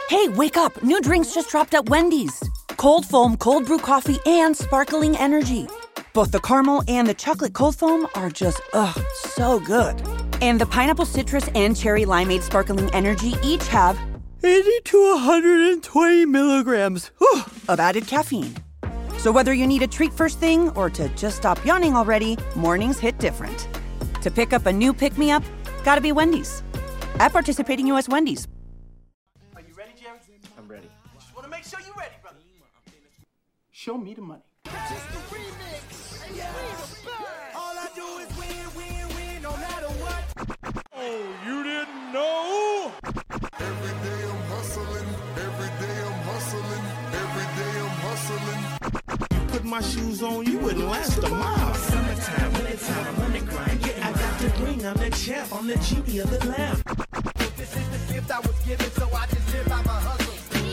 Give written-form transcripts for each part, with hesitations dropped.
Hey, wake up. New drinks just dropped at Wendy's. Cold foam, cold brew coffee, and sparkling energy. Both the caramel and the chocolate cold foam are just, so good. And the pineapple citrus and cherry limeade sparkling energy each have 80 to 120 milligrams of added caffeine. So whether you need a treat first thing or to just stop yawning already, mornings hit different. To pick up a new pick-me-up, gotta be Wendy's. At participating U.S. Wendy's. Are you ready, Jerry? I'm ready. Just want to make sure you're ready, brother. Show me the money. Just the remix. Yes. All I do is win, no matter what. Oh, you didn't know? Every day I'm hustling, every day I'm hustling, every day I'm hustling. Put my shoes on, you wouldn't last a mile. Summertime, wintertime, I'm on the grind. Yeah, I got the ring, I'm the champ, I'm the genie of the lamp. This is the gift I was given, so I just live by my hustle.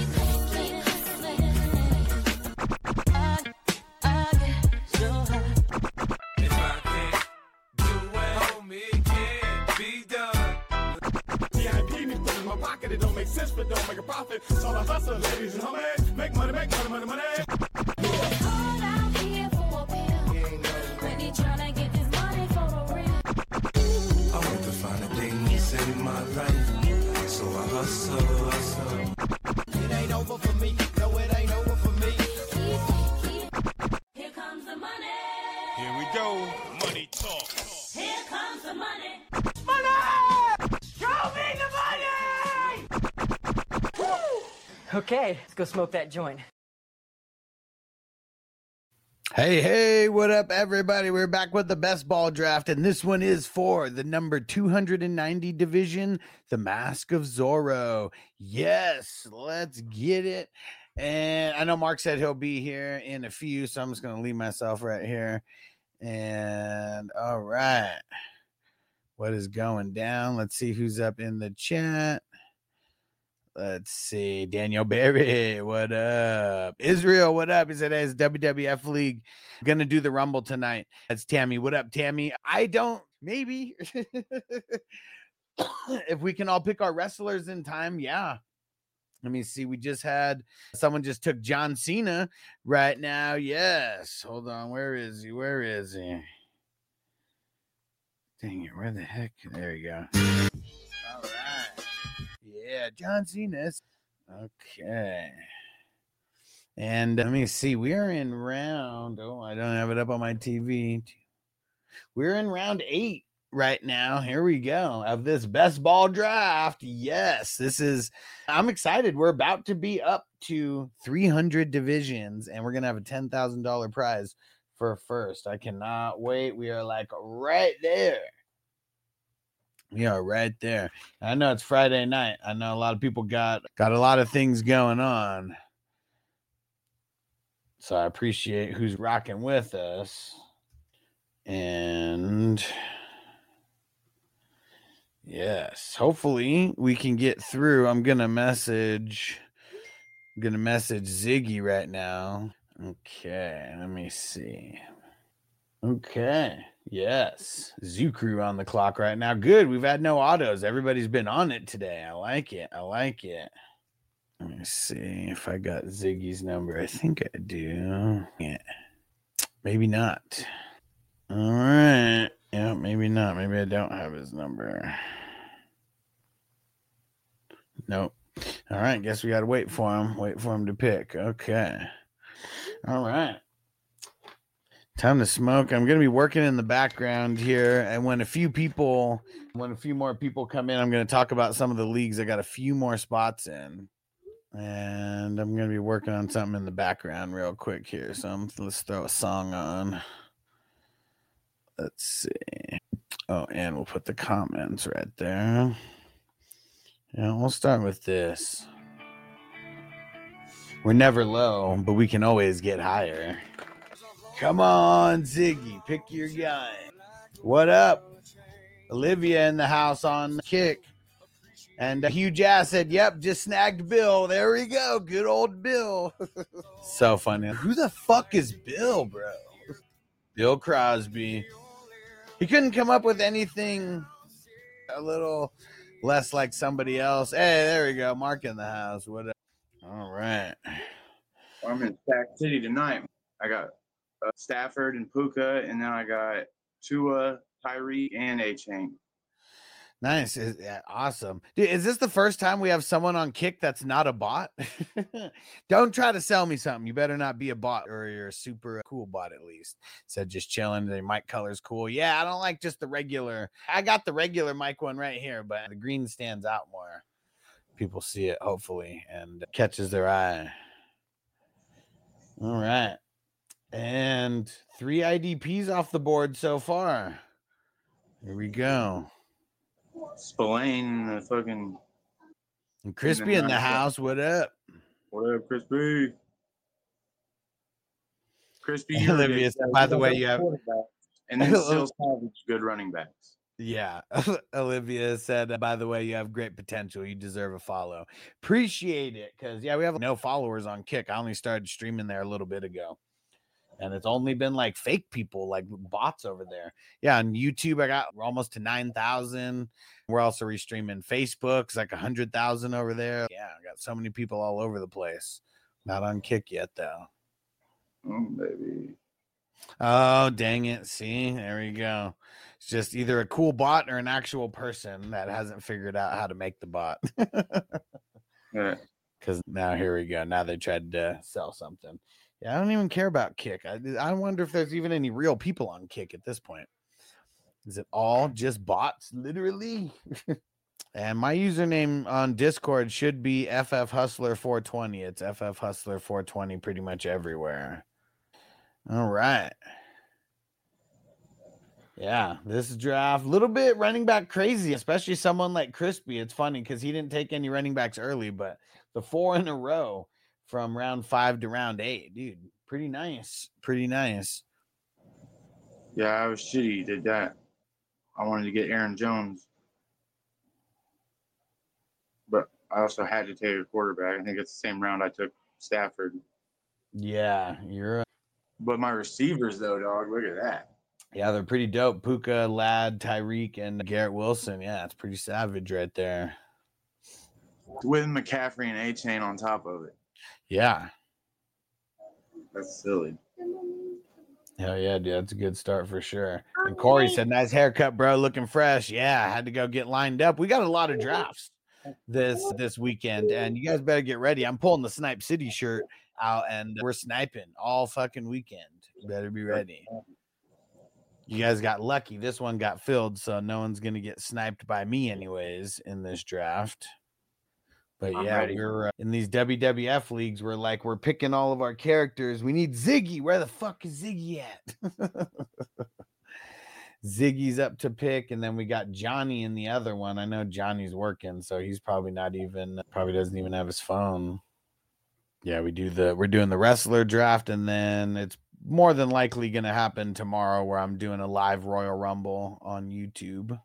It don't make sense, but don't make a profit. So I hustle, ladies and homies. Make money, money. Hold out here for a pill. When he tryna get this money for the real. I want to find a thing to save my life. So I hustle. It ain't over for me. No, it ain't over for me. Here comes the money. Here we go. Money talk. Here comes the money. Money! Show me the money! Okay, let's go smoke that joint. Hey, what up, everybody? We're back with the best ball draft, and this one is for the number 290 division, the Mask of Zorro. Yes, let's get it. And I know Mark said he'll be here in a few, so I'm just going to leave myself right here. And all right, what is going down? Let's see who's up in the chat. Let's see. Daniel Berry, what up? Israel, what up? He said, hey, it's WWF League. Going to do the Rumble tonight. That's Tammy. What up, Tammy? I don't, maybe. If we can all pick our wrestlers in time, yeah. Let me see. We just had, someone just took John Cena right now. Yes. Hold on. Where is he? Dang it. Where the heck? There you go. All right. Yeah, John Cena. Okay. And let me see. We are in round. Oh, I don't have it up on my TV. We're in round 8 right now. Here we go. Of this best ball draft. Yes, I'm excited. We're about to be up to 300 divisions, and we're going to have a $10,000 prize for first. I cannot wait. We are like right there. We are right there. I know it's Friday night. I know a lot of people got a lot of things going on. So I appreciate who's rocking with us. And yes, hopefully we can get through. I'm going to message Ziggy right now. Okay, let me see. Okay. Yes. Zoo Crew on the clock right now. Good. We've had no autos. Everybody's been on it today. I like it. Let me see if I got Ziggy's number. I think I do. Yeah. Maybe not. All right. Yeah, maybe not. Maybe I don't have his number. Nope. All right. Guess we got to wait for him to pick. Okay. All right. Time to smoke. I'm going to be working in the background here. And when a few more people come in, I'm going to talk about some of the leagues. I got a few more spots in. And I'm going to be working on something in the background real quick here. So let's throw a song on. Let's see. Oh, and we'll put the comments right there. Yeah, we'll start with this. We're never low, but we can always get higher. Come on, Ziggy, pick your guy. What up? Olivia in the house on the kick. And Hugh Jazz said, yep, just snagged Bill. There we go. Good old Bill. So funny. Who the fuck is Bill, bro? Bill Crosby. He couldn't come up with anything a little less like somebody else. Hey, there we go. Mark in the house. What up? All right. I'm in Sac City tonight. I got Stafford and Puka, and then I got Tua, Tyreek, and A-Chain. Nice. Yeah, awesome. Dude, is this the first time we have someone on Kick that's not a bot? Don't try to sell me something. You better not be a bot, or you're a super cool bot at least. Said just chilling. The mic color's cool. Yeah, I don't like just the regular. I got the regular mic one right here, but the green stands out more. People see it, hopefully, and catches their eye. All right. And 3 IDPs off the board so far. Here we go. Spillane, the fucking... And Crispy in the house. What up? What up, Crispy? Crispy, Olivia said, by the way, you have... And then still salvage good running backs. Yeah. Olivia said, by the way, you have great potential. You deserve a follow. Appreciate it. Because, yeah, we have no followers on Kick. I only started streaming there a little bit ago. And it's only been like fake people, like bots over there. Yeah, on YouTube, I got almost to 9,000. We're also restreaming Facebook. It's like 100,000 over there. Yeah, I got so many people all over the place. Not on Kick yet, though. Oh, baby. Oh, dang it. See, there we go. It's just either a cool bot or an actual person that hasn't figured out how to make the bot. Yeah. Because now here we go. Now they tried to sell something. Yeah, I don't even care about Kick. I wonder if there's even any real people on Kick at this point. Is it all just bots, literally? And my username on Discord should be FF Hustler 420. It's FF Hustler 420 pretty much everywhere. All right. Yeah, this draft, a little bit running back crazy, especially someone like Crispy. It's funny because he didn't take any running backs early, but the 4 in a row from round 5 to round 8, dude, pretty nice. Pretty nice. Yeah, I was shitty. Did that. I wanted to get Aaron Jones, but I also had to take a quarterback. I think it's the same round I took Stafford. Yeah, you're. But my receivers, though, dog, look at that. Yeah, they're pretty dope. Puka, Ladd, Tyreek, and Garrett Wilson. Yeah, it's pretty savage right there. With McCaffrey and A-Chain on top of it. Yeah. That's silly. Hell yeah, dude. That's a good start for sure. And Corey said, nice haircut, bro. Looking fresh. Yeah, I had to go get lined up. We got a lot of drafts this weekend, and you guys better get ready. I'm pulling the Snipe City shirt out, and we're sniping all fucking weekend. You better be ready. You guys got lucky. This one got filled, so no one's going to get sniped by me anyways in this draft. But yeah, we're in these WWF leagues. We're picking all of our characters. We need Ziggy. Where the fuck is Ziggy at? Ziggy's up to pick, and then we got Johnny in the other one. I know Johnny's working, so he's probably doesn't even have his phone. Yeah, we're doing the wrestler draft, and then it's more than likely going to happen tomorrow where I'm doing a live Royal Rumble on YouTube.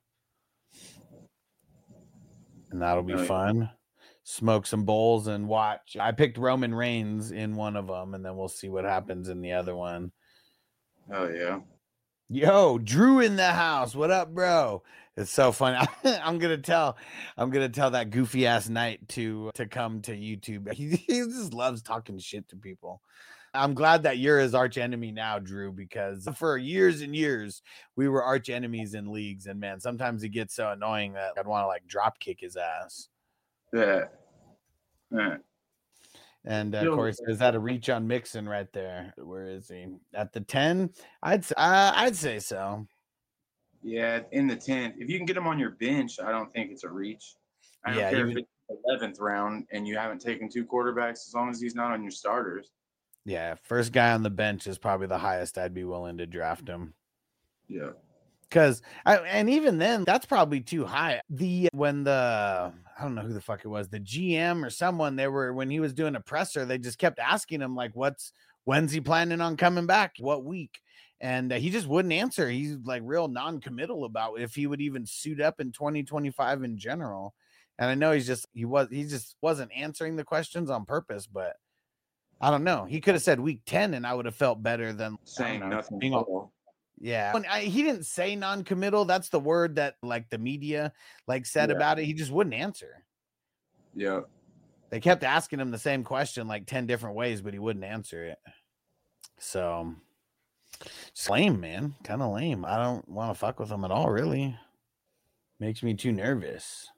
And that'll be fun. Smoke some bowls and watch. I picked Roman Reigns in one of them, and then we'll see what happens in the other one. Oh, yeah. Yo, Drew in the house. What up, bro? It's so funny. I'm gonna tell that goofy ass Knight to come to YouTube. He just loves talking shit to people. I'm glad that you're his arch enemy now, Drew, because for years and years we were arch enemies in leagues, and man, sometimes he gets so annoying that I'd want to like drop kick his ass. Yeah. Yeah. And of course, is that a reach on Mixon right there? Where is he? At the 10? I'd say so. Yeah, in the 10th. If you can get him on your bench, I don't think it's a reach. I don't care if it's the 11th round and you haven't taken 2 quarterbacks, as long as he's not on your starters. Yeah, first guy on the bench is probably the highest I'd be willing to draft him. Yeah. And even then, that's probably too high. I don't know who the fuck it was, the GM or someone, when he was doing a presser, they just kept asking him, like, when's he planning on coming back? What week? And he just wouldn't answer. He's like real non-committal about if he would even suit up in 2025 in general. And I know he just wasn't answering the questions on purpose, but I don't know. He could have said week 10 and I would have felt better than saying nothing. Yeah. He didn't say non-committal. That's the word that like the media like said about it. He just wouldn't answer. Yeah. They kept asking him the same question like 10 different ways, but he wouldn't answer it. So it's lame, man. Kind of lame. I don't want to fuck with him at all, really. Makes me too nervous.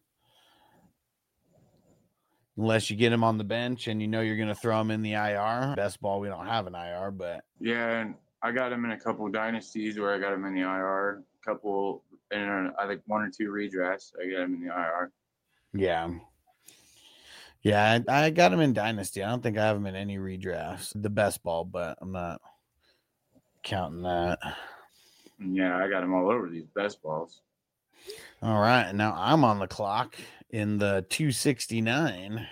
Unless you get him on the bench and you know you're going to throw him in the IR. Best ball, we don't have an IR, but. Yeah, and I got him in a couple of dynasties where I got him in the IR. Couple, and I think 1 or 2 redrafts. I got him in the IR. Yeah. Yeah, I got him in Dynasty. I don't think I have him in any redrafts. The best ball, but I'm not counting that. Yeah, I got him all over these best balls. All right, now I'm on the clock in the 269.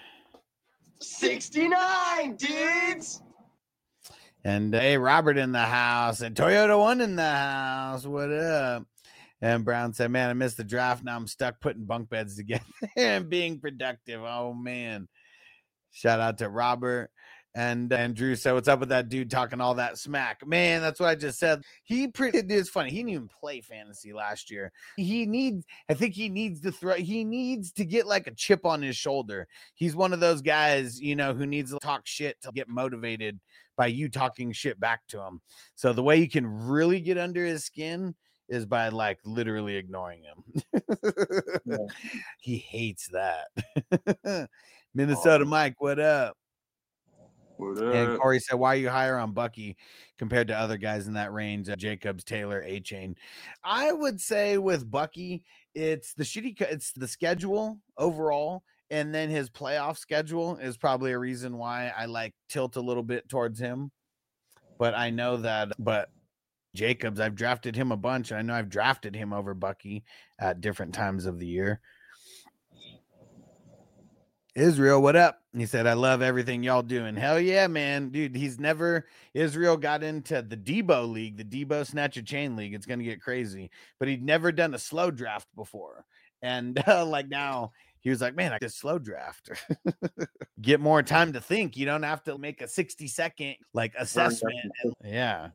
69, dudes! And hey, Robert in the house and Toyota One in the house. What up? And Brown said, man, I missed the draft. Now I'm stuck putting bunk beds together and being productive. Oh, man. Shout out to Robert. And Drew said, what's up with that dude talking all that smack? Man, that's what I just said. It's funny. He didn't even play fantasy last year. I think he needs to get like a chip on his shoulder. He's one of those guys, you know, who needs to talk shit to get motivated by you talking shit back to him. So the way you can really get under his skin is by like literally ignoring him. Yeah. He hates that. Minnesota Mike, what up? What up? And Corey said, why are you higher on Bucky compared to other guys in that range? Jacobs, Taylor, A-Chain. I would say with Bucky, it's the schedule overall, and then his playoff schedule is probably a reason why I like tilt a little bit towards him. But I know that, Jacobs, I've drafted him a bunch. And I know I've drafted him over Bucky at different times of the year. Israel, what up? He said, I love everything y'all doing. Hell yeah, man. Dude, Israel got into the Debo League, the Debo Snatch a Chain League. It's going to get crazy. But he'd never done a slow draft before. And like now, he was like, man, I just slow draft. Get more time to think. You don't have to make a 60-second like assessment. Yeah.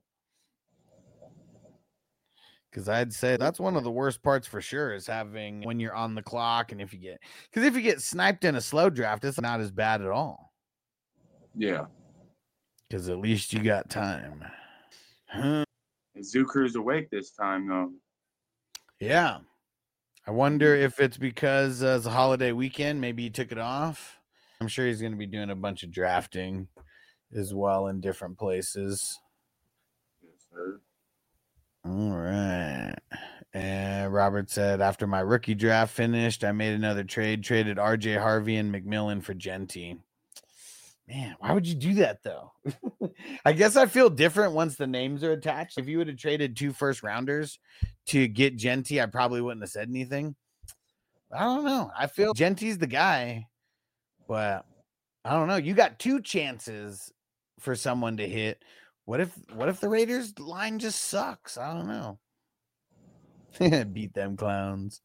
Because I'd say that's one of the worst parts for sure is having when you're on the clock. And if you get sniped in a slow draft, it's not as bad at all. Yeah. Because at least you got time. Zoo Crew's awake this time, though. Yeah. I wonder if it's because it's a holiday weekend. Maybe he took it off. I'm sure he's going to be doing a bunch of drafting as well in different places. Yes, sir. All right. And Robert said, after my rookie draft finished, I made another trade, traded RJ Harvey and McMillan for Genty. Man, why would you do that, though? I guess I feel different once the names are attached. If you would have traded 2 first rounders to get Genty, I probably wouldn't have said anything. I don't know. I feel Genty's the guy, but I don't know. You got 2 chances for someone to hit. What if the Raiders line just sucks? I don't know. Beat them clowns.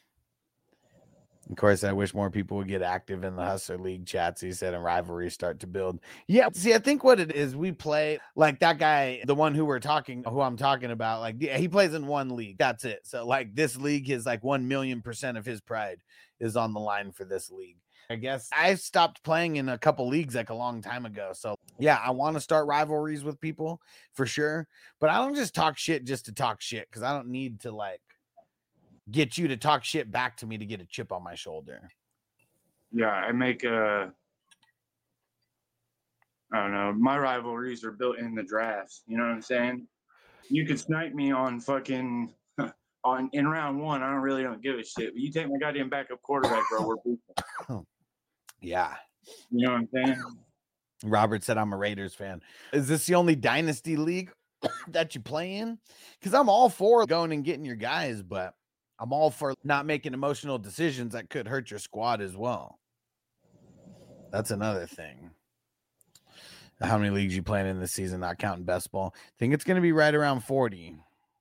Of course, I wish more people would get active in the Hustler League chats. He said, and rivalries start to build. Yeah, see, I think what it is, we play like that guy, the one who I'm talking about. Like, he plays in one league. That's it. So, like, this league is like 1,000,000% of his pride is on the line for this league. I guess I stopped playing in a couple leagues like a long time ago. So yeah, I want to start rivalries with people for sure, but I don't just talk shit just to talk shit. Cause I don't need to like get you to talk shit back to me to get a chip on my shoulder. Yeah. I don't know. My rivalries are built in the drafts. You know what I'm saying? You could snipe me on fucking in round 1. I don't give a shit, but you take my goddamn backup quarterback, bro. We're people. Yeah. You know what I'm saying? Robert said, I'm a Raiders fan. Is this the only dynasty league that you play in? Because I'm all for going and getting your guys, but I'm all for not making emotional decisions that could hurt your squad as well. That's another thing. How many leagues you playing in this season, not counting best ball? I think it's going to be right around 40.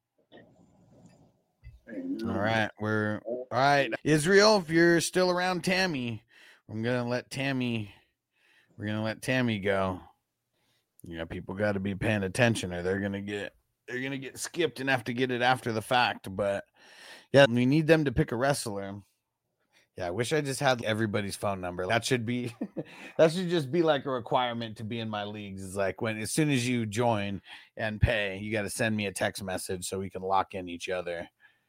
All right. Israel, if you're still around Tammy, we're gonna let Tammy go. Yeah, people got to be paying attention or they're gonna get they're gonna get skipped and have to get it after the fact. But yeah, we need them to pick a wrestler. Yeah, I wish I just had everybody's phone number. That should be that should just be like a requirement to be in my leagues. Is like when as soon as you join and pay, you got to send me a text message so we can lock in each other.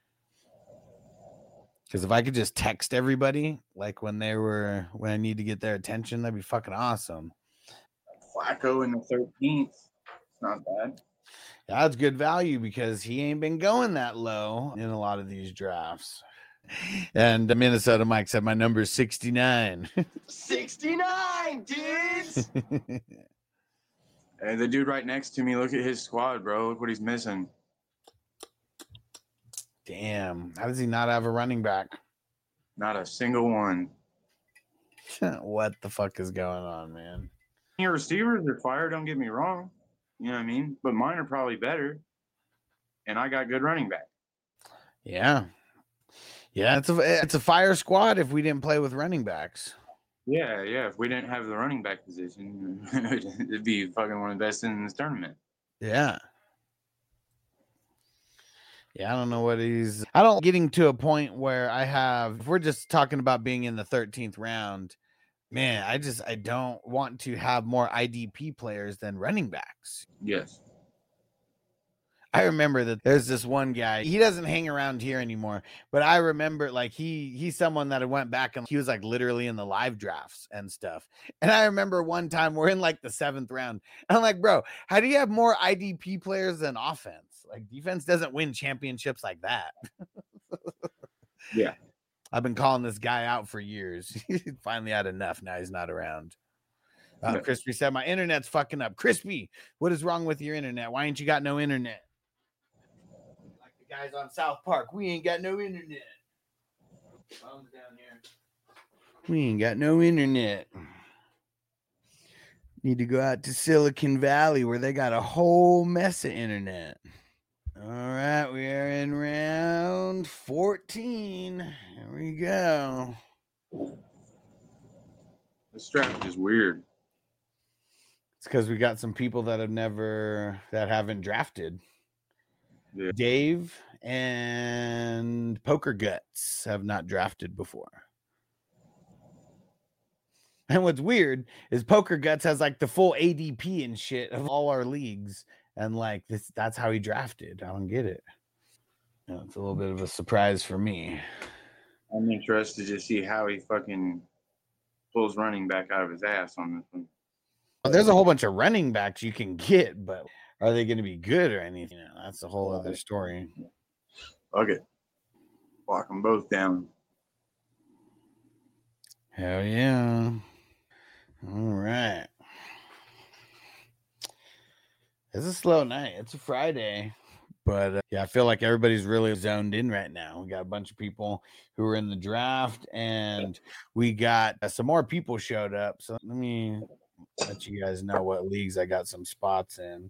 Because if I could just text everybody like when I need to get their attention, that'd be fucking awesome. Flacco in the 13th. It's not bad. Yeah, that's good value because he ain't been going that low in a lot of these drafts. And Minnesota Mike said my number is 69. 69, dudes. Hey, the dude right next to me, look at his squad, bro. Look what he's missing. Damn. How does he not have a running back? Not a single one. What the fuck is going on, man? Your receivers are fire, don't get me wrong. You know what I mean? But mine are probably better. And I got good running back. Yeah. Yeah, it's a fire squad if we didn't play with running backs. Yeah. If we didn't have the running back position, it'd be fucking one of the best in this tournament. Yeah. Yeah, I don't know what I don't getting to a point where if we're just talking about being in the 13th round, man, I don't want to have more IDP players than running backs. Yes. I remember that there's this one guy, he doesn't hang around here anymore, but I remember like he's someone that I went back and he was like literally in the live drafts and stuff. And I remember one time we're in like the 7th round. And I'm like, bro, how do you have more IDP players than offense? Like defense doesn't win championships like that. Yeah. I've been calling this guy out for years. He finally had enough. Now he's not around. Crispy said, my internet's fucking up. Crispy, what is wrong with your internet? Why ain't you got no internet? Like the guys on South Park, we ain't got no internet. Phone's down here. We ain't got no internet. Need to go out to Silicon Valley where they got a whole mess of internet. All right, we are in round 14. Here we go. This draft is weird. It's because we got some people that haven't drafted. Yeah. Dave and Poker Guts have not drafted before. And what's weird is Poker Guts has like the full ADP and shit of all our leagues. And like that's how he drafted. I don't get it. It's a little bit of a surprise for me. I'm interested to see how he fucking pulls running back out of his ass on this one. Well, there's a whole bunch of running backs you can get, but are they going to be good or anything? That's a whole other story. Okay. Lock them both down. Hell yeah. All right. It's a slow night. It's a Friday. But yeah, I feel like everybody's really zoned in right now. We got a bunch of people who are in the draft, and we got some more people showed up. So let me let you guys know what leagues I got some spots in.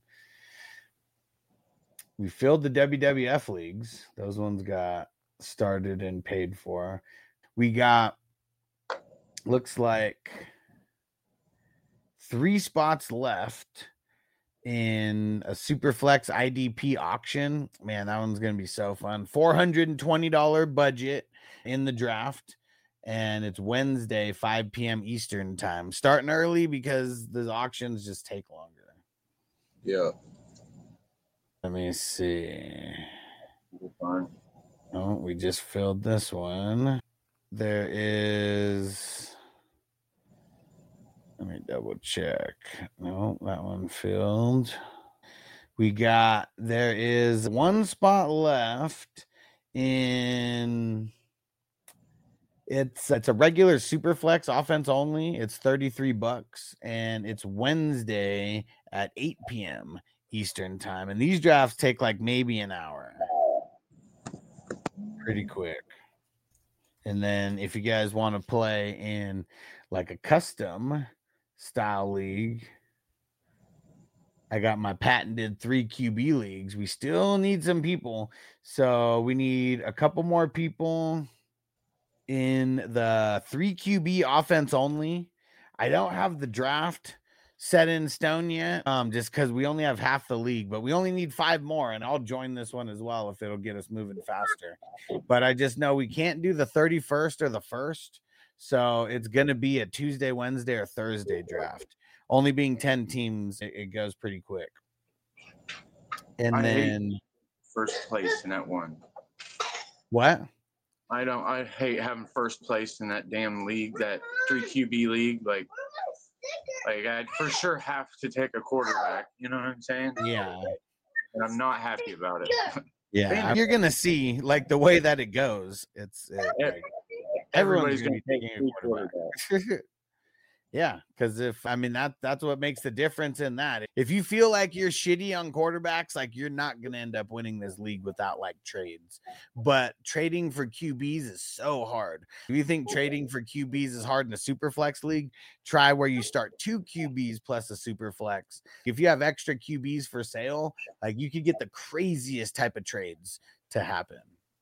We filled the WWF leagues. Those ones got started and paid for. We got, looks like 3 spots left in a Superflex IDP auction. Man, that one's going to be so fun. $420 budget in the draft. And it's Wednesday, 5 p.m. Eastern time. Starting early because the auctions just take longer. Yeah. Let me see. Oh, we just filled this one. There is... Let me double check. No, that one filled. There is 1 spot left in... It's a regular Superflex offense only. It's $33 and it's Wednesday at 8 p.m. Eastern time. And these drafts take like maybe an hour. Pretty quick. And then if you guys want to play in like a custom style league, I got my patented 3 QB leagues. We still need some people. So we need a couple more people in the 3 QB offense only. I don't have the draft, set in stone yet, just because we only have half the league, but we only need 5 more, and I'll join this one as well if it'll get us moving faster. But I just know we can't do the 31st or the 1st, so it's going to be a Tuesday, Wednesday, or Thursday draft. Only being 10 teams, it goes pretty quick. And then first place in that one. What? I hate having first place in that damn league, that 3 QB league. Like I'd for sure have to take a quarterback. You know what I'm saying? Yeah. And I'm not happy about it. Yeah, you're gonna see like the way that it goes. Like, everybody's gonna be taking a quarterback. Yeah, because that's what makes the difference in that. If you feel like you're shitty on quarterbacks, like you're not gonna end up winning this league without like trades. But trading for QBs is so hard. If you think trading for QBs is hard in a super flex league, try where you start 2 QBs plus a super flex. If you have extra QBs for sale, like you could get the craziest type of trades to happen.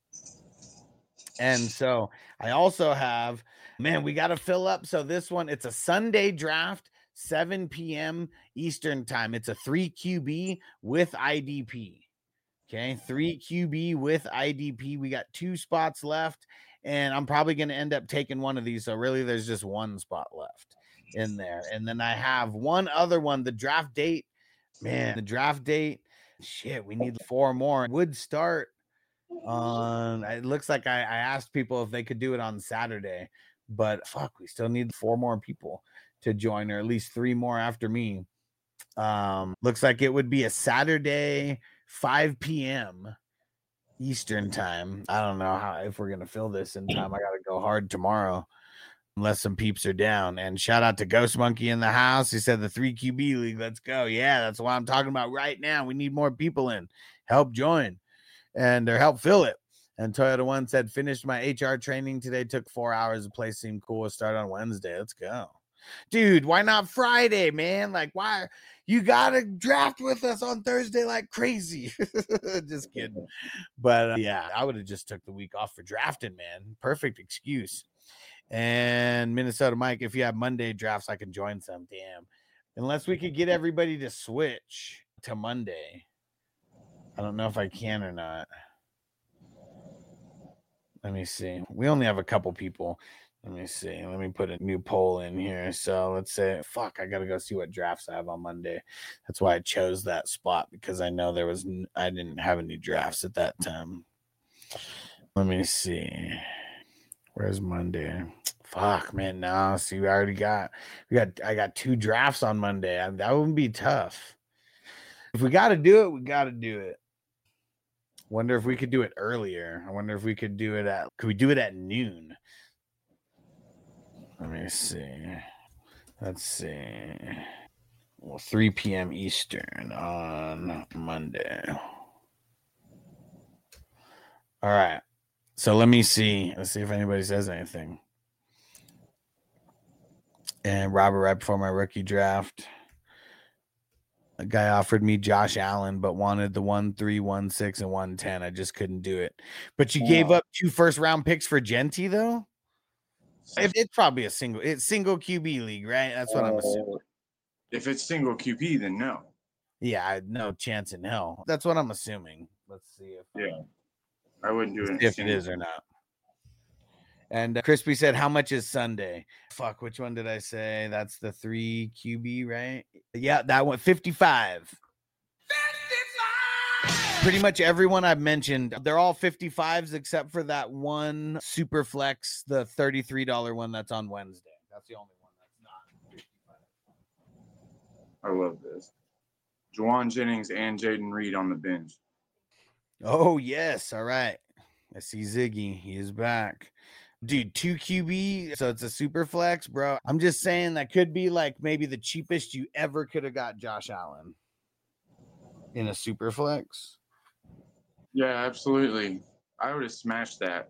And so I also have, man, we got to fill up. So this one, it's a Sunday draft, 7 p.m. Eastern time. It's a 3 QB with IDP. Okay, 3 QB with IDP. We got 2 spots left, and I'm probably going to end up taking one of these. So really, there's just 1 spot left in there. And then I have one other one, the draft date. Man, the draft date, shit, we need 4 more. Would start on, it looks like I asked people if they could do it on Saturday, but fuck, we still need 4 more people to join, or at least 3 more after me. Looks like it would be a Saturday, 5 p.m. Eastern time. I don't know if we're gonna fill this in time. I gotta go hard tomorrow unless some peeps are down. And shout out to Ghost Monkey in the house. He said the 3 QB league, let's go. Yeah, that's what I'm talking about right now. We need more people in. Help join and or help fill it. And Toyota One said, finished my HR training today, took 4 hours. The place seemed cool. We'll start on Wednesday. Let's go. Dude, why not Friday, man? Like, why? You gotta draft with us on Thursday like crazy. Just kidding. But yeah, I would have just took the week off for drafting, man. Perfect excuse. And Minnesota Mike, if you have Monday drafts, I can join some. Damn. Unless we could get everybody to switch to Monday. I don't know if I can or not. Let me see. We only have a couple people. Let me see. Let me put a new poll in here. So let's say, fuck, I got to go see what drafts I have on Monday. That's why I chose that spot, because I know I didn't have any drafts at that time. Let me see. Where's Monday? Fuck, man. No, see, I got 2 drafts on Monday. That wouldn't be tough. If we got to do it, we got to do it. Wonder if we could do it earlier. I wonder if we could do it could we do it at noon? Let me see. Let's see. Well, 3 p.m. Eastern on Monday. All right. So let me see. Let's see if anybody says anything. And Robert, right before my rookie draft, a guy offered me Josh Allen, but wanted the 1, 3, 1, 6, and 110. I just couldn't do it. But you gave up 2 first-round picks for Genty, though? It's probably a single QB league, right? That's what I'm assuming. If it's single QB, then no. Yeah, no chance in hell. That's what I'm assuming. Let's see if I wouldn't do it if it is or not. And Crispy said, how much is Sunday? Fuck, which one did I say? That's the 3 QB, right? Yeah, that one, 55. Pretty much everyone I've mentioned, they're all 55s except for that one super flex, the $33 one that's on Wednesday. That's the only one that's not 55. I love this. Juwan Jennings and Jaden Reed on the bench. Oh, yes. All right. I see Ziggy. He is back. Dude, 2 QB, so it's a super flex, bro. I'm just saying that could be like maybe the cheapest you ever could have got Josh Allen in a super flex. Yeah, absolutely. I would have smashed that.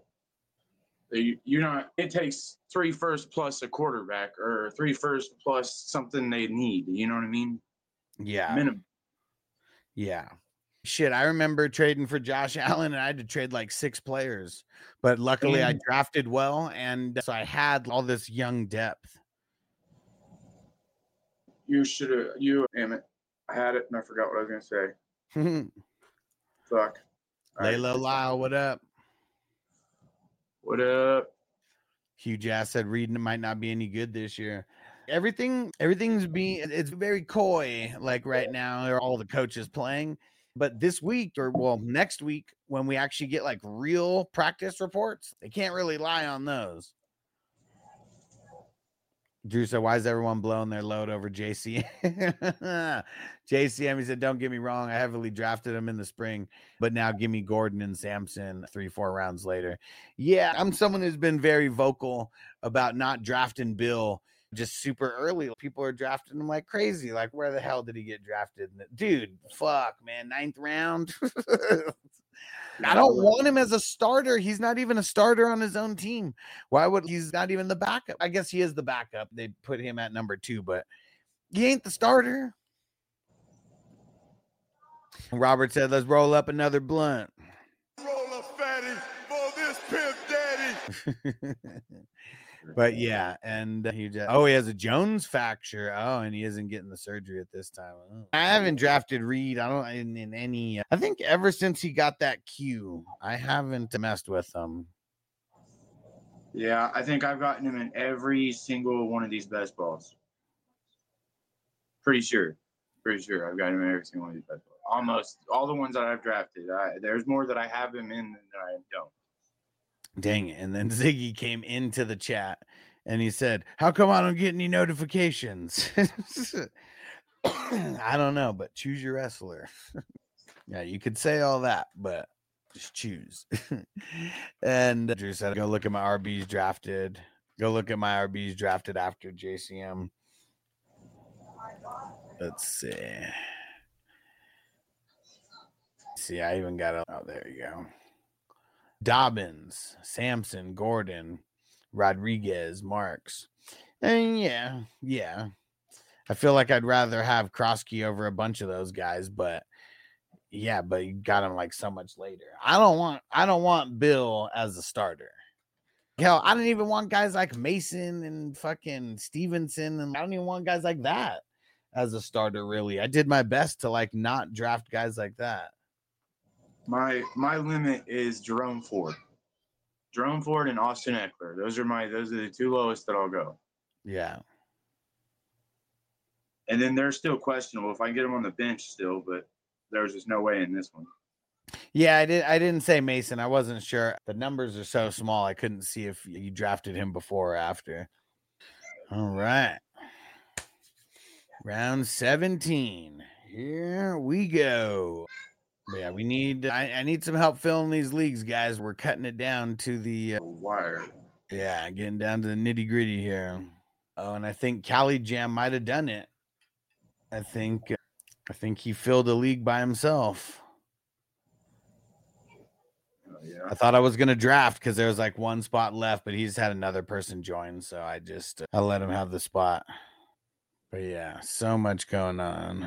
It takes 3 first plus a quarterback, or 3 first plus something they need. You know what I mean? Yeah. Minimum. Yeah. Shit, I remember trading for Josh Allen, and I had to trade like 6 players. But luckily, I drafted well, and so I had all this young depth. You should have. Damn it. I had it and I forgot what I was gonna say. Fuck. Layla Lyle, what up? What up? Hugh Jass said reading might not be any good this year. It's very coy, like right now, there are all the coaches playing. But this week, or well, next week, when we actually get like real practice reports, they can't really lie on those. Drew said, why is everyone blowing their load over JCM? JCM, he said, don't get me wrong. I heavily drafted him in the spring, but now give me Gordon and Sampson 3-4 rounds later. Yeah, I'm someone who's been very vocal about not drafting Bill just super early. People are drafting him like crazy. Like, where the hell did he get drafted? Dude, fuck, man. 9th round. I don't want him as a starter. He's not even a starter on his own team. He's not even the backup. I guess he is the backup. They put him at number 2, but he ain't the starter. Robert said, let's roll up another blunt. Roll up, fatty, for this pimp daddy. But yeah, and he has a Jones fracture. Oh, and he isn't getting the surgery at this time. I haven't drafted Reed. I don't in any. I think ever since he got that Q, I haven't messed with him. Yeah, I think I've gotten him in every single one of these best balls. Pretty sure I've got him in every single one of these best balls. Almost all the ones that I've drafted. There's more that I have him in than I don't. Dang it. And then Ziggy came into the chat and he said, how come I don't get any notifications? I don't know, but choose your wrestler. Yeah, you could say all that, but just choose. And Drew said, go look at my RBs drafted. Go look at my RBs drafted after JCM. Let's see. I even got there you go. Dobbins, Sampson, Gordon, Rodriguez, Marks. And yeah. I feel like I'd rather have Krosky over a bunch of those guys, but you got him like so much later. I don't want Bill as a starter. Hell, I don't even want guys like Mason and fucking Stevenson, and I don't even want guys like that as a starter, really. I did my best to like not draft guys like that. My limit is Jerome Ford and Austin Eckler. Those are the 2 lowest that I'll go. Yeah. And then they're still questionable if I get them on the bench still, but there's just no way in this one. Yeah, I didn't say Mason. I wasn't sure. The numbers are so small. I couldn't see if you drafted him before or after. All right. Round 17. Here we go. Yeah, I need some help filling these leagues, guys. We're cutting it down to the wire. Yeah, getting down to the nitty gritty here. Oh, and I think Cali Jam might have done it. I think he filled a league by himself. Oh, yeah. I thought I was gonna draft because there was like one spot left, but he's had another person join, so I let him have the spot. But yeah, so much going on.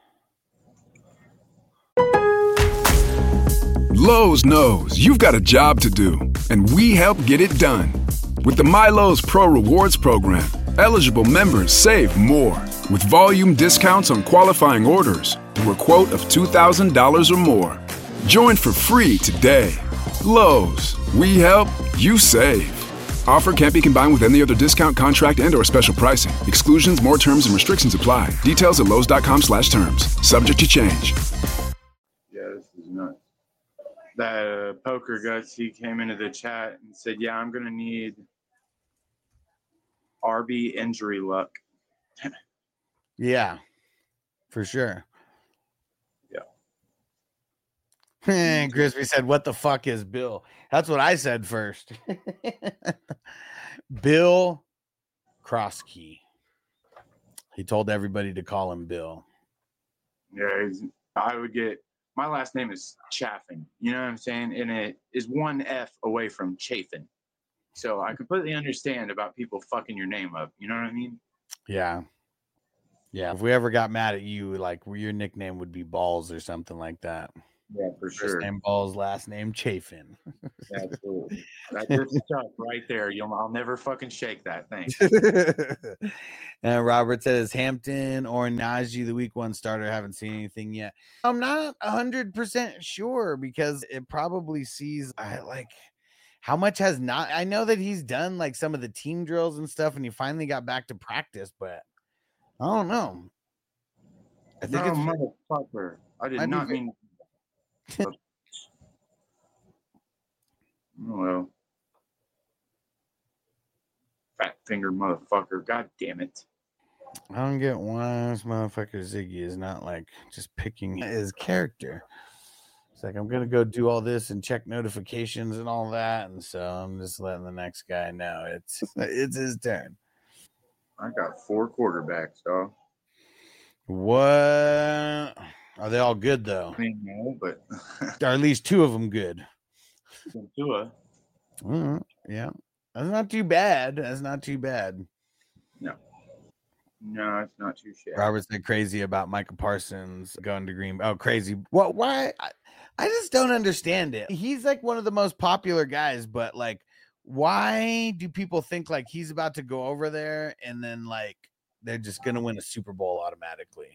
Lowe's knows you've got a job to do, and we help get it done. With the MyLowe's Pro Rewards program, eligible members save more with volume discounts on qualifying orders through a quote of $2,000 or more. Join for free today. Lowe's, we help, you save. Offer can't be combined with any other discount, contract, and/or special pricing. Exclusions, more terms, and restrictions apply. Details at lowes.com/terms. Subject to change. Yeah, this is nuts. That Poker Guts, he came into the chat and said, yeah, I'm going to need RB injury luck. Yeah, for sure. Yeah. And Crispy said, what the fuck is Bill? That's what I said first. Bill Krosky. He told everybody to call him Bill. Yeah, my last name is Chaffin. You know what I'm saying? And it is 1 F away from Chafin. So I completely understand about people fucking your name up. You know what I mean? Yeah. Yeah. If we ever got mad at you, like your nickname would be Balls or something like that. Yeah, for First sure. name Balls, last name Chafin. Absolutely. That's good stuff right there. I'll never fucking shake that thing. And Robert says Hampton or Najee, the week 1 starter. Haven't seen anything yet. I'm not 100% sure because it probably sees like how much has not. I know that he's done like some of the team drills and stuff, and he finally got back to practice, but I don't know. I think No, it's motherfucker. I did not mean. Oh, well, fat finger motherfucker. God damn it. I don't get why this motherfucker Ziggy is not like just picking his character. It's like I'm gonna go do all this and check notifications and all that, and so I'm just letting the next guy know it's his turn. I got 4 quarterbacks, dog. What are they all good though? I mean, no, but Or at least 2 of them good. Tua. Yeah, that's not too bad. That's not too bad. No, it's not too shabby. Robert said crazy about Micah Parsons going to Green Bay. Oh, crazy. What? Why? I just don't understand it. He's like one of the most popular guys, but like, why do people think like he's about to go over there and then like they're just going to win a Super Bowl automatically?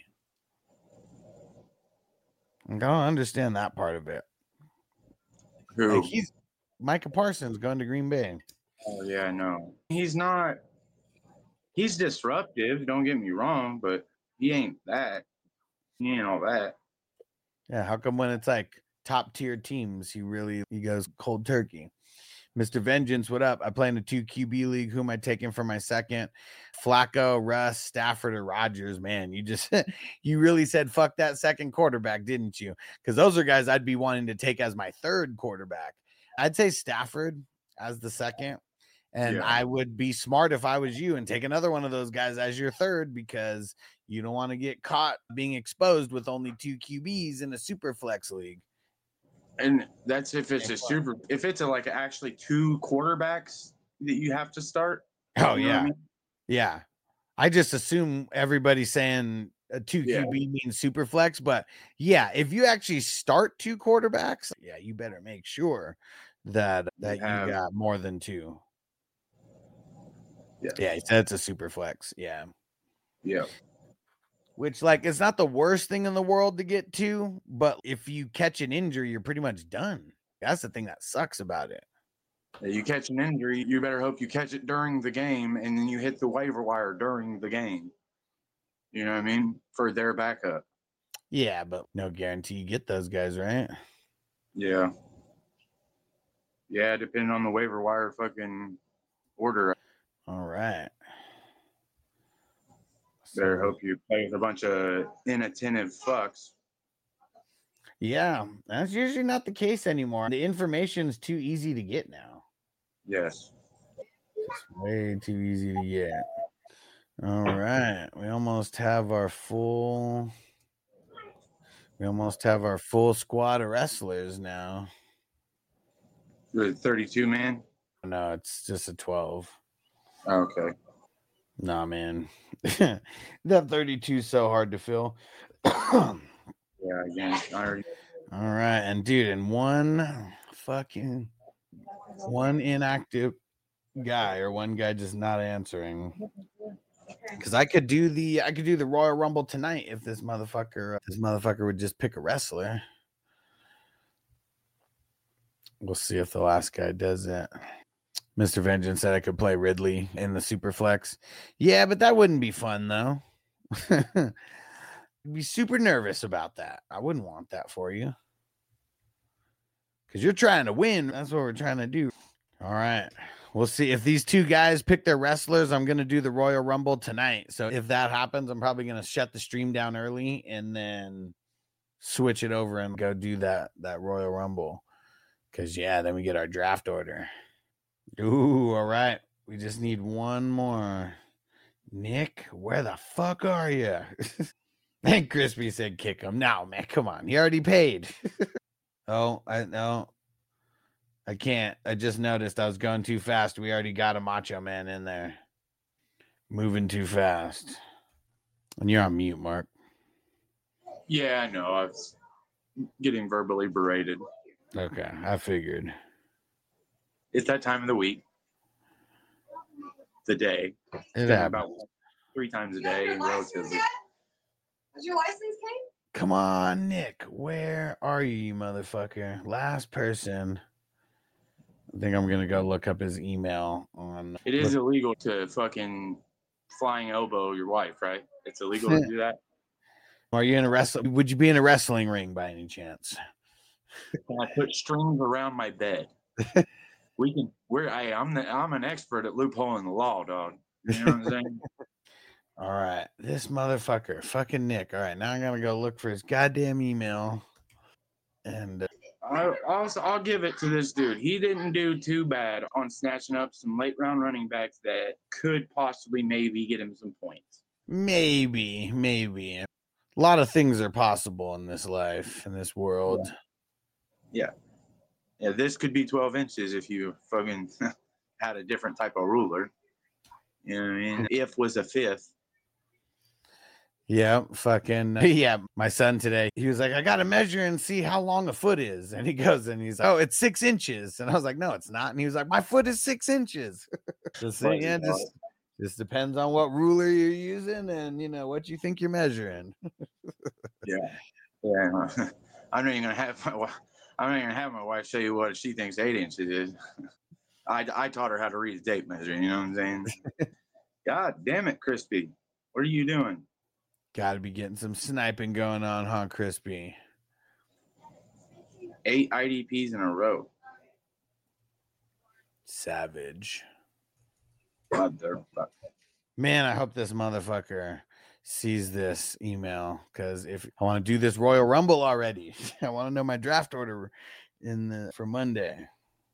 I don't understand that part of it. Who? Like he's Micah Parsons going to Green Bay. Oh, yeah, no. He's not. He's disruptive, don't get me wrong, but he ain't that. He ain't all that. Yeah, how come when it's like top tier teams, he goes cold turkey? Mr. Vengeance, what up? I play in a 2 QB league. Who am I taking for my second? Flacco, Russ, Stafford, or Rodgers? Man, you just you really said fuck that second quarterback, didn't you? Because those are guys I'd be wanting to take as my third quarterback. I'd say Stafford as the second. And Yeah. I would be smart if I was you and take another one of those guys as your third because you don't want to get caught being exposed with only 2 QBs in a super flex league. And that's if it's if it's like actually 2 quarterbacks that you have to start. Oh, You know what yeah. I mean? Yeah. I just assume everybody's saying a 2 Yeah. QB means super flex. But yeah, if you actually start 2 quarterbacks, yeah, you better make sure that you got more than 2. Yeah. Yeah, he said it's a super flex. Yeah. Yeah. Which, like, it's not the worst thing in the world to get to, but if you catch an injury, you're pretty much done. That's the thing that sucks about it. You catch an injury, you better hope you catch it during the game, and then you hit the waiver wire during the game. You know what I mean? For their backup. Yeah, but no guarantee you get those guys, right? Yeah. Yeah, depending on the waiver wire fucking order. All right. Better hope you play with a bunch of inattentive fucks. Yeah, that's usually not the case anymore. The information's too easy to get now. Yes. It's way too easy to get. All right. We almost have our full squad of wrestlers now. The 32 man? No, it's just a 12. Okay. Nah, man. That 32 is so hard to fill. Yeah, again. All right. And dude, and one inactive guy or one guy just not answering. Because I could do the Royal Rumble tonight if this motherfucker would just pick a wrestler. We'll see if the last guy does it. Mr. Vengeance said I could play Ridley in the Superflex. Yeah, but that wouldn't be fun though. I'd be super nervous about that. I wouldn't want that for you. Because you're trying to win. That's what we're trying to do. All right. We'll see if these 2 guys pick their wrestlers. I'm going to do the Royal Rumble tonight. So if that happens, I'm probably going to shut the stream down early and then switch it over and go do that Royal Rumble. Because, yeah, then we get our draft order. Ooh, all right. We just need one more. Nick, where the fuck are you? And Crispy said kick him. No, man, come on. He already paid. I can't. I just noticed I was going too fast. We already got a Macho Man in there. Moving too fast. And you're on mute, Mark. Yeah, I know. getting verbally berated. Okay, I figured. It's that time of the week, the day. It Think happens. about 3 times a day, relatively. Was your license came? Come on, Nick. Where are you motherfucker? Last person. I think I'm gonna go look up his email on. It is illegal to fucking flying elbow your wife, right? It's illegal to do that. Are you in a wrestling? Would you be in a wrestling ring by any chance? Can I put strings around my bed? I'm an expert at loopholing the law, dog. You know what I'm saying? All right, this motherfucker, fucking Nick. All right, now I'm gonna go look for his goddamn email, and I'll give it to this dude. He didn't do too bad on snatching up some late round running backs that could possibly maybe get him some points. maybe. A lot of things are possible in this life, in this world. Yeah, this could be 12 inches if you fucking had a different type of ruler. You know what I mean? If was a fifth. Yeah, fucking yeah. My son today, he was like, I gotta measure and see how long a foot is. And he goes and he's like, oh, it's 6 inches. And I was like, no, it's not. And he was like, my foot is 6 inches. Just depends on what ruler you're using and what you think you're measuring. Yeah. I'm not even gonna have my wife show you what she thinks 8 inches is. I taught her how to read a tape measure. You know what I'm saying? God damn it, Crispy. What are you doing? Got to be getting some sniping going on, huh, Crispy? 8 IDPs in a row. Savage. Motherfucker. Man, I hope this motherfucker sees this email, because if I want to do this Royal Rumble already, I want to know my draft order for Monday.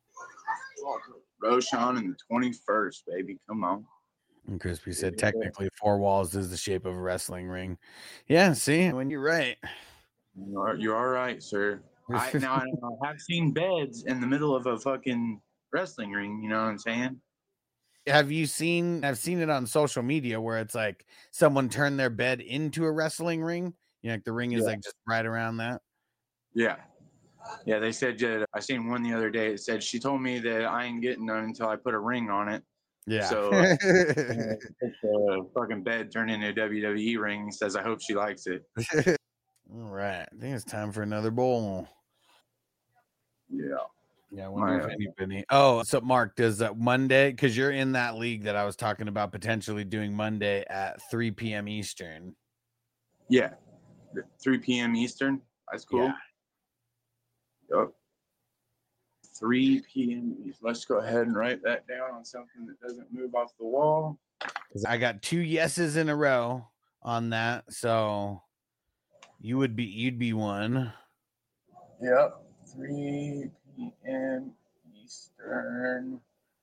Roshan in the 21st, baby. Come on. And Crispy said, technically, 4 walls is the shape of a wrestling ring. Yeah, see, when you're right. You're all right, sir. I have seen beds in the middle of a fucking wrestling ring. You know what I'm saying? I've seen it on social media where it's like someone turned their bed into a wrestling ring. Like the ring is like just right around that. Yeah. Yeah, they said, I seen one the other day. It said, she told me that I ain't getting none until I put a ring on it. Yeah. So the fucking bed turned into a WWE ring. He says, I hope she likes it. All right. I think it's time for another bowl. Yeah. Yeah, I wonder if anybody. Oh, so Mark, does that Monday? Because you're in that league that I was talking about potentially doing Monday at 3 p.m. Eastern. Yeah. 3 p.m. Eastern. That's cool. Yeah. Yep. 3 p.m. Let's go ahead and write that down on something that doesn't move off the wall. I got 2 yeses in a row on that, so you'd be one. Yep. 3 p.m. Eastern,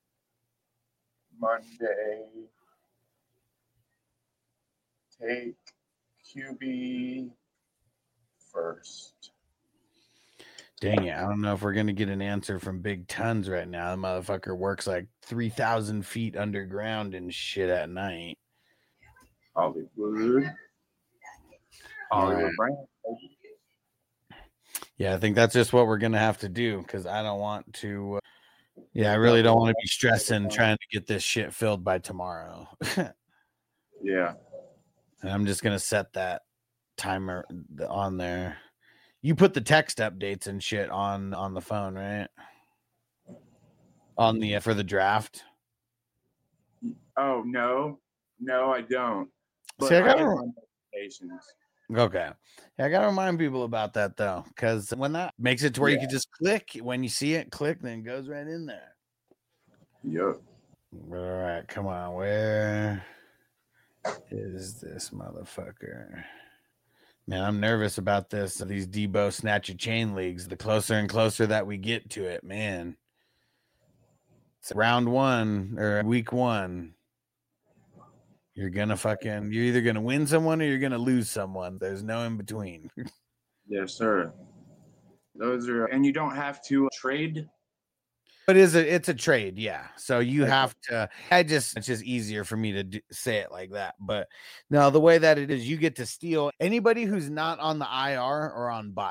Monday. Take QB first. Dang it. I don't know if we're going to get an answer from Big Tons right now. The motherfucker works like 3,000 feet underground and shit at night. Hollywood. Right. Yeah, I think that's just what we're going to have to do, because I don't want to. I really don't want to be stressing trying to get this shit filled by tomorrow. Yeah. And I'm just going to set that timer on there. You put the text updates and shit on the phone, right? On the for the draft. Oh no, I don't. But See, I get notifications. Okay. I gotta remind people about that though, because when that makes it to where you can just click when you see it, click, then it goes right in there. Yep. All right, come on. Where is this motherfucker? Man, I'm nervous about these Debo Snatch a Chain leagues. The closer and closer that we get to it, man. It's round 1 or week 1. You're either gonna win someone or you're gonna lose someone. There's no in between. Yes, sir. Those are, and you don't have to trade. But it's a trade, yeah. So you have to. It's just easier for me to say it like that. But no, the way that it is, you get to steal anybody who's not on the IR or on bye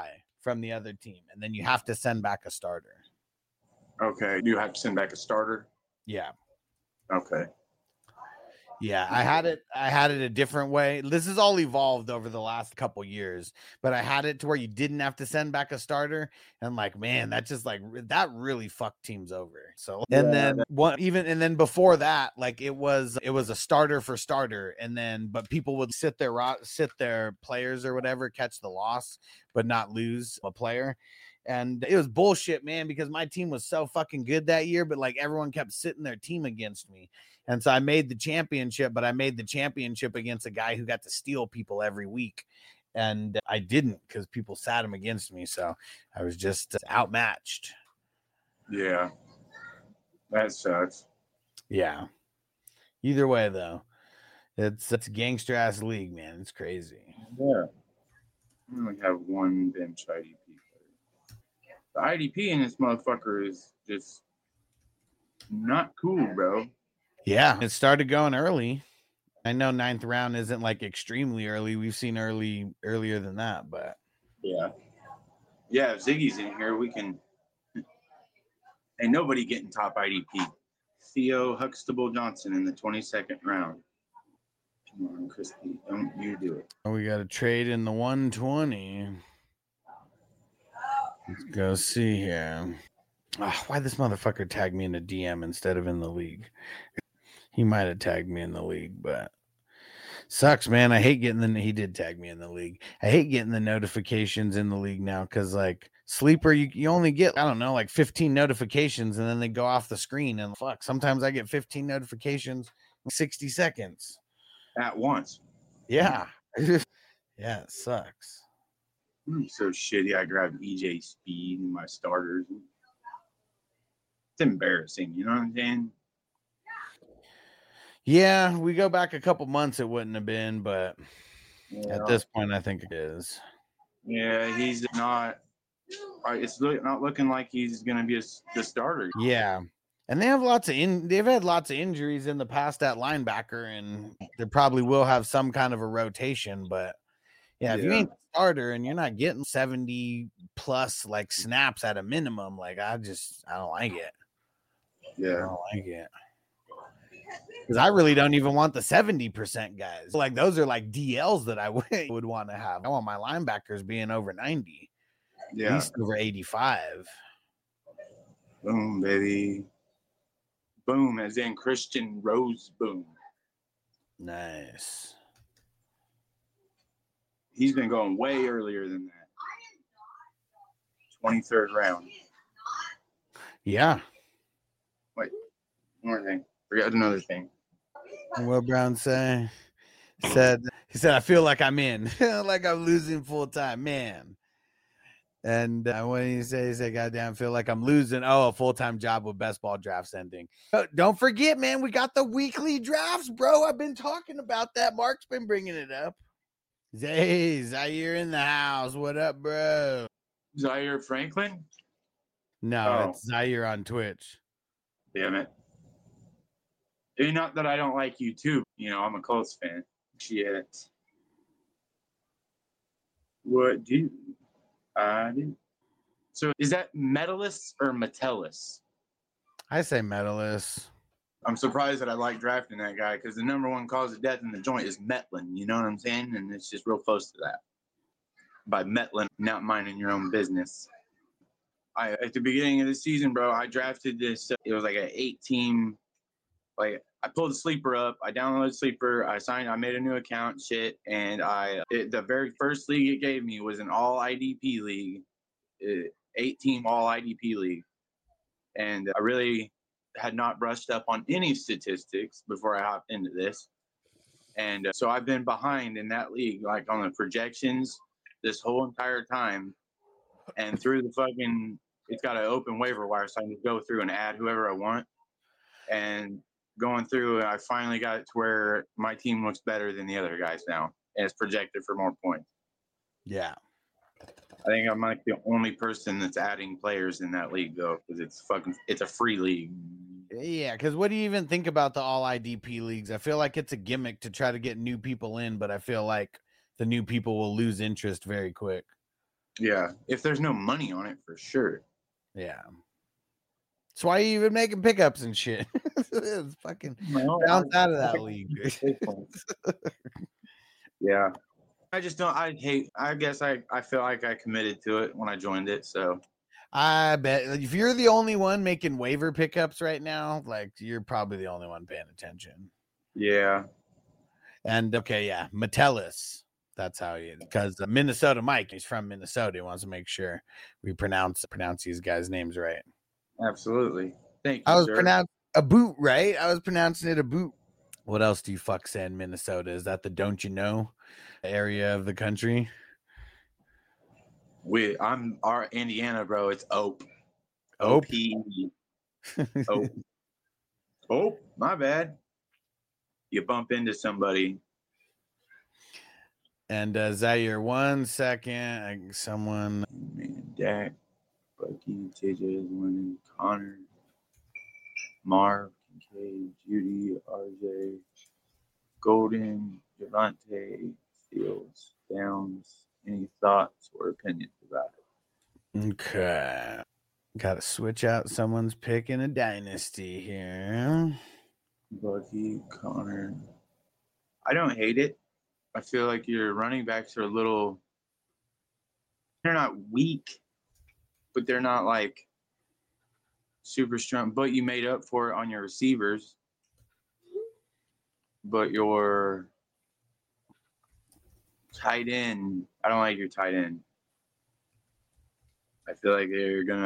from the other team, and then you have to send back a starter. Okay, you have to send back a starter. Yeah. Okay. Yeah, I had it a different way. This has all evolved over the last couple years, but I had it to where you didn't have to send back a starter. And like, man, that just like that really fucked teams over. So and then before that, like it was a starter for starter, and then but people would sit their players or whatever, catch the loss, but not lose a player. And it was bullshit, man, because my team was so fucking good that year, but like everyone kept sitting their team against me. And so I made the championship, but I made the championship against a guy who got to steal people every week. And I didn't because people sat him against me. So I was just outmatched. Yeah. That sucks. Yeah. Either way, though, it's a gangster ass league, man. It's crazy. Yeah. I only have one bench IDP player. The IDP in this motherfucker is just not cool, bro. Yeah, it started going early. I know 9th round isn't like extremely early. We've seen earlier than that, but yeah. If Ziggy's in here, we can. Ain't nobody getting top IDP. Theo Huxtable Johnson in the 22nd round. Come on, Crispy, don't you do it. Oh, we got to trade in the 120. Let's go see here. Oh, why this motherfucker tagged me in a DM instead of in the league? He might have tagged me in the league, but sucks, man. I hate getting he did tag me in the league. I hate getting the notifications in the league now because like Sleeper, you only get, I don't know, like 15 notifications and then they go off the screen. And fuck, sometimes I get 15 notifications in 60 seconds. At once. Yeah. Yeah, it sucks. I'm so shitty. I grabbed EJ Speed in my starters. It's embarrassing, you know what I'm saying? Yeah, we go back a couple months, it wouldn't have been, but at this point, I think it is. Yeah, he's not. It's not looking like he's going to be the starter. Yeah, and they have they've had lots of injuries in the past at linebacker, and they probably will have some kind of a rotation. But yeah, if you ain't the starter and you're not getting 70 plus like snaps at a minimum, like I don't like it. Yeah, I don't like it. Because I really don't even want the 70% guys. Like those are like DLs that I would want to have. I want my linebackers being over 90. Yeah. At least over 85. Boom, baby. Boom, as in Christian Rose Boom. Nice. He's been going way earlier than that. 23rd round. Yeah. Wait, one more thing. Forgot another thing. What Brown say? He said, I feel like I'm in. Like I'm losing full time, man. And what did he say? He said, goddamn, feel like I'm losing. Oh, a full-time job with best ball drafts ending. Don't forget, man, we got the weekly drafts, bro. I've been talking about that. Mark's been bringing it up. Zaire in the house. What up, bro? Zaire Franklin? No, it's Zaire on Twitch. Damn it. Not that I don't like you too. You know, I'm a Colts fan. Shit. What do I do? So is that Metellus or Metellus? I say Metellus. I'm surprised that I like drafting that guy because the number one cause of death in the joint is Metlin. You know what I'm saying? And it's just real close to that. By Metlin, not minding your own business. At the beginning of the season, bro, I drafted this. It was like an 8-team. Like I pulled the Sleeper up, I downloaded Sleeper, I made a new account, shit, and the very first league it gave me was an all IDP league, 8-team all IDP league, and I really had not brushed up on any statistics before I hopped into this, and so I've been behind in that league, like on the projections this whole entire time, and through the fucking, it's got an open waiver wire, so I can go through and add whoever I want, and going through, I finally got it to where my team looks better than the other guys now, and it's projected for more points. Yeah. I think I'm like the only person that's adding players in that league, though, because it's a free league. Yeah, because what do you even think about the all IDP leagues? I feel like it's a gimmick to try to get new people in, but I feel like the new people will lose interest very quick. Yeah, if there's no money on it, for sure. Yeah. That's why you even making pickups and shit. It's fucking bounce out of that league. Yeah. I just don't. I guess I feel like I committed to it when I joined it. So I bet if you're the only one making waiver pickups right now, like you're probably the only one paying attention. Yeah. And okay, yeah, Metellus. That's how he is. Because Minnesota Mike, he's from Minnesota. He wants to make sure we pronounce these guys' names right. Absolutely. Thank you. I was sir. pronouncing a boot, right? I was pronouncing it a boot. What else do you fuck say in Minnesota? Is that the don't you know area of the country? I'm our Indiana, bro. It's Ope. Ope. O-P-E. Ope. Oh, my bad. You bump into somebody. And Zaire, 1 second. Someone. Dak, Bucky, JJ, Lennon, Connor, Marv, Kincaid, Judy, RJ, Golden, Javante, Fields, Downs. Any thoughts or opinions about it? Okay. Got to switch out someone's pick in a dynasty here. Bucky, Connor. I don't hate it. I feel like your running backs are a little. They're not weak, but they're not like super strong. But you made up for it on your receivers. But your tight end, I don't like your tight end. I feel like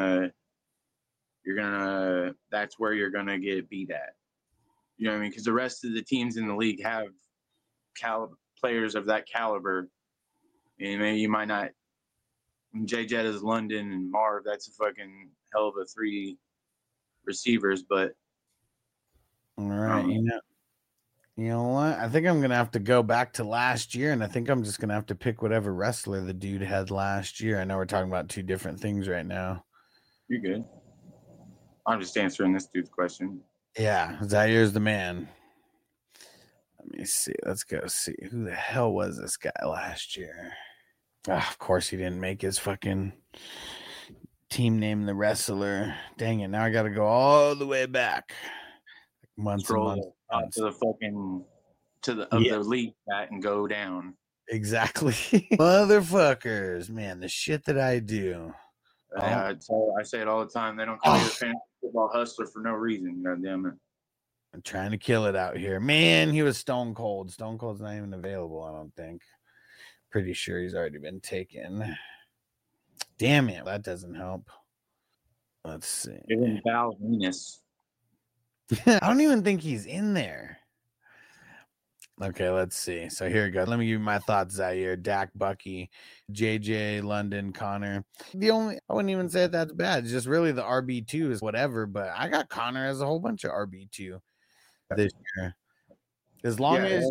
that's where you're gonna get beat at. You know what I mean? Because the rest of the teams in the league have players of that caliber, and maybe you might not. J Jet is London and Marv. That's a fucking hell of a 3 receivers, but all right, you know what? I think I'm gonna have to go back to last year, and I think I'm just gonna have to pick whatever wrestler the dude had last year. I know we're talking about 2 different things right now. You're good. I'm just answering this dude's question. Yeah, Zaire's the man. Let me see. Let's go see. Who the hell was this guy last year? Of course, he didn't make his fucking team name the wrestler. Dang it. Now I got to go all the way back. Months and months. To the fucking the league chat and go down. Exactly. Motherfuckers. Man, the shit that I do. I say it all the time. They don't call you the fantasy football hustler for no reason. God damn it. I'm trying to kill it out here. Man, he was Stone Cold. Stone Cold's not even available, I don't think. Pretty sure he's already been taken. Damn it. That doesn't help. Let's see. Even Val Venus. I don't even think he's in there. Okay, let's see. So here we go. Let me give you my thoughts, Zaire. Dak, Bucky, JJ, London, Connor. I wouldn't even say that's bad. It's just really the RB2 is whatever, but I got Connor as a whole bunch of RB2 this year. As long as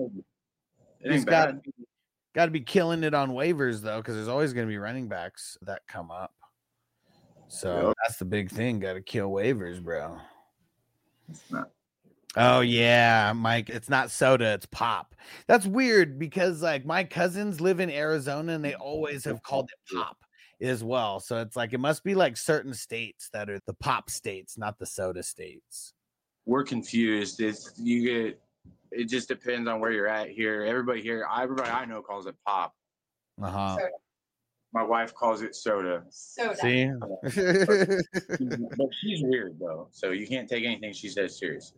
he's got to be killing it on waivers, though, because there's always going to be running backs that come up. So that's the big thing. Got to kill waivers, bro. It's not. Oh yeah, Mike, it's not soda, it's pop. That's weird because like my cousins live in Arizona and they always have called it pop as well. So it's like it must be like certain states that are the pop states, not the soda states. We're confused. It just depends on where you're at here. Everybody I know calls it pop. Uh-huh. Soda. My wife calls it soda. Soda. See? But she's weird though, so you can't take anything she says seriously.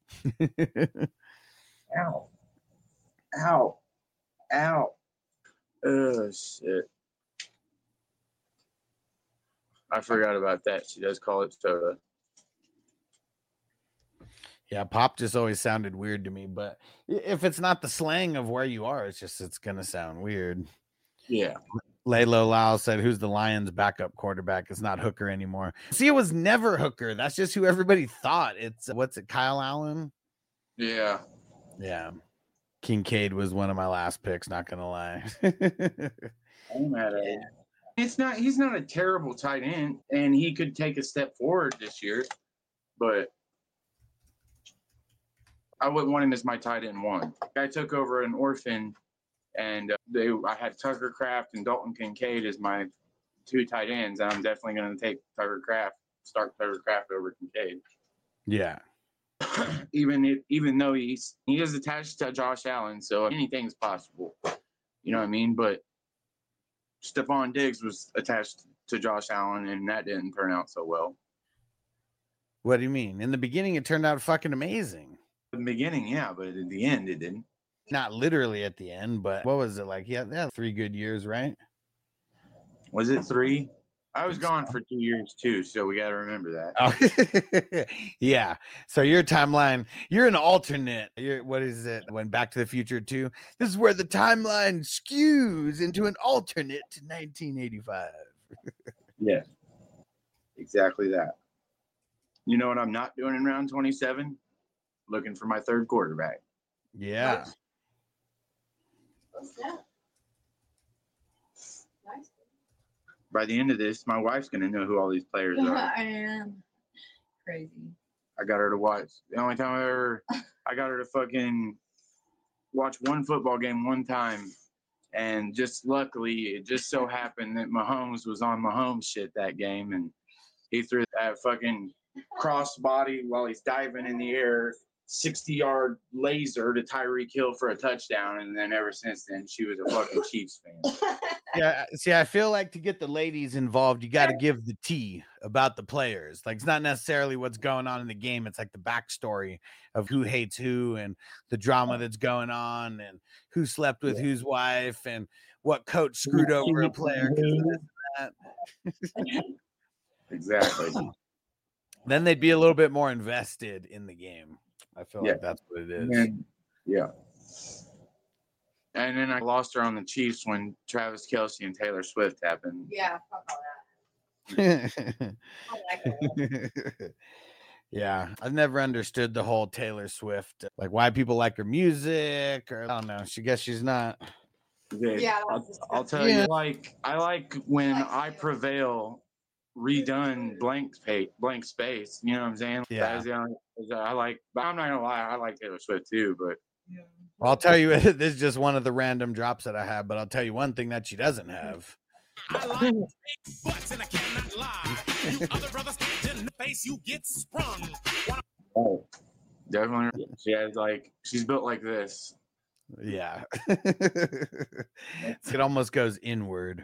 Ow. Ow. Ow. Oh, shit. I forgot about that. She does call it soda. Yeah, pop just always sounded weird to me, but if it's not the slang of where you are, it's going to sound weird. Yeah. Laylo Lau said, who's the Lions' backup quarterback? It's not Hooker anymore. See, it was never Hooker. That's just who everybody thought. It's, Kyle Allen? Yeah. Yeah. Kincaid was one of my last picks, not going to lie. I'm mad at it. He's not a terrible tight end, and he could take a step forward this year, but I wouldn't want him as my tight end 1. I took over an orphan, And I had Tucker Kraft and Dalton Kincaid as my 2 tight ends. And I'm definitely going to take start Tucker Kraft over Kincaid. Yeah. Even though he is attached to Josh Allen, so anything's possible. You know what I mean? But Stephon Diggs was attached to Josh Allen, and that didn't turn out so well. What do you mean? In the beginning, it turned out fucking amazing. In the beginning, yeah, but at the end, it didn't. Not literally at the end, but what was it like? Yeah, 3 good years, right? Was it 3? I was gone for 2 years too, so we got to remember that. Oh. Yeah. So your timeline, you're an alternate. What is it? When Back to the Future 2? This is where the timeline skews into an alternate to 1985. Yeah, exactly that. You know what I'm not doing in round 27? Looking for my 3rd quarterback. Yeah. What's that? Nice. By the end of this, my wife's going to know who all these players are. I am crazy. I got her to watch. The only time I got her to fucking watch one football game one time. And just luckily, it just so happened that Mahomes was on Mahomes shit that game. And he threw that fucking crossbody while he's diving in the air, 60-yard laser to Tyreek Hill for a touchdown. And then ever since then, she was a fucking Chiefs fan. Yeah. See, I feel like to get the ladies involved, you got to give the tea about the players. Like, it's not necessarily what's going on in the game. It's like the backstory of who hates who and the drama that's going on and who slept with whose wife and what coach screwed over a player. That. Exactly. Then they'd be a little bit more invested in the game. I feel like that's what it is. And, yeah. And then I lost her on the Chiefs when Travis Kelce and Taylor Swift happened. Yeah, fuck all that. Yeah, I've never understood the whole Taylor Swift, like why people like her music, or I don't know. She's not. Yeah, I'll tell you. I like when I Prevail redone blank space. You know what I'm saying? Yeah. That is the only, I like. But I'm not gonna lie, I like Taylor Swift too. But I'll tell you, this is just one of the random drops that I have. But I'll tell you one thing that she doesn't have. I like big butts and I cannot lie. You other brothers in the face, you get sprung. Oh, definitely. She's built like this. Yeah. It almost goes inward.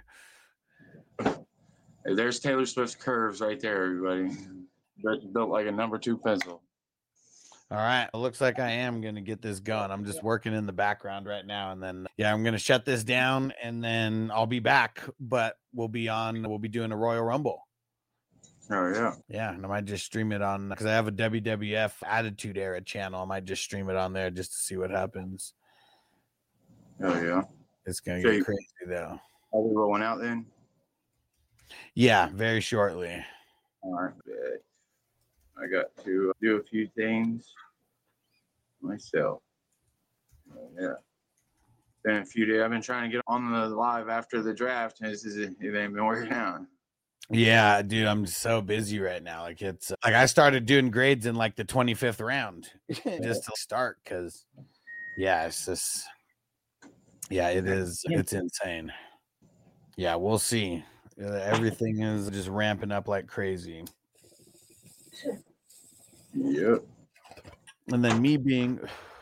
There's Taylor Swift's curves right there, everybody. Built like a number 2 pencil. All right. It looks like I am going to get this going. I'm just working in the background right now. And then, I'm going to shut this down and then I'll be back. But we'll be doing a Royal Rumble. Oh, yeah. Yeah. And I might just stream it on, because I have a WWF Attitude Era channel. I might just stream it on there just to see what happens. Oh, yeah. It's going to get crazy, though. Are we rolling out then? Yeah, very shortly. All right, good. I got to do a few things myself. Yeah. Been a few days. I've been trying to get on the live after the draft, and it ain't been working out. Yeah, dude, I'm so busy right now. Like, it's like I started doing grades in like the 25th round just to start, because it's just it is. It's insane. Yeah, we'll see. Everything is just ramping up like crazy. Yep. And then me being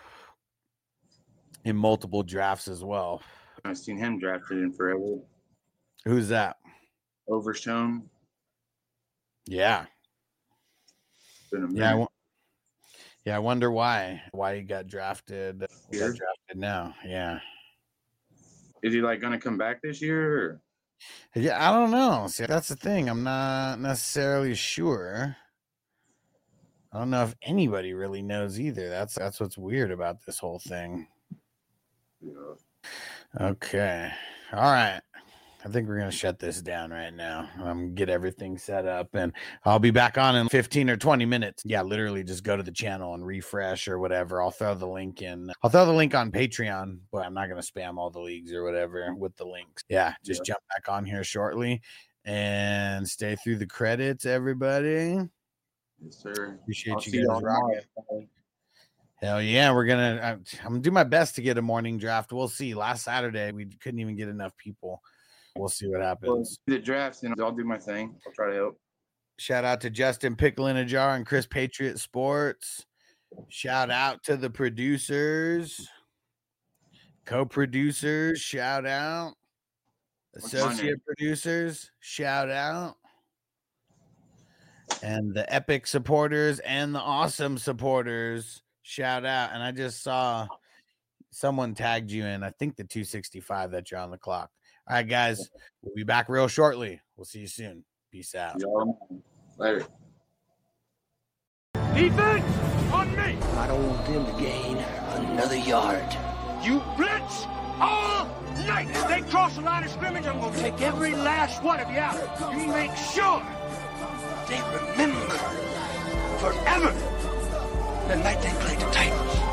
in multiple drafts as well. I've seen him drafted in forever. Who's that? Overshown. Yeah. Yeah. I wonder why he got drafted. He got drafted now. Yeah. Is he like going to come back this year? Or? Yeah, I don't know. See, that's the thing. I'm not necessarily sure. I don't know if anybody really knows either. That's what's weird about this whole thing. Yeah. Okay. All right. I think we're going to shut this down right now. Get everything set up, and I'll be back on in 15 or 20 minutes. Yeah, literally just go to the channel and refresh or whatever. I'll throw the link in. I'll throw the link on Patreon, but I'm not going to spam all the leagues or whatever with the links. Yeah, just jump back on here shortly and stay through the credits, everybody. Yes, sir. Appreciate you guys rocking. Hell yeah, I'm gonna do my best to get a morning draft. We'll see. Last Saturday we couldn't even get enough people. We'll see what happens. Well, the drafts, I'll do my thing. I'll try to help. Shout out to Justin Pickle in a Jar and Chris Patriot Sports. Shout out to the producers, co-producers. Shout out, associate producers. Shout out, and the epic supporters and the awesome supporters. Shout out. And I just saw someone tagged you in, I think, the 265 that you're on the clock. All right, guys, we'll be back real shortly. We'll see you soon. Peace out. Later. Defense on me. I don't want them to gain another yard. You blitz all night. If they cross the line of scrimmage, I'm going to take every last one of you out. You make sure They remember forever the night they played the Titans.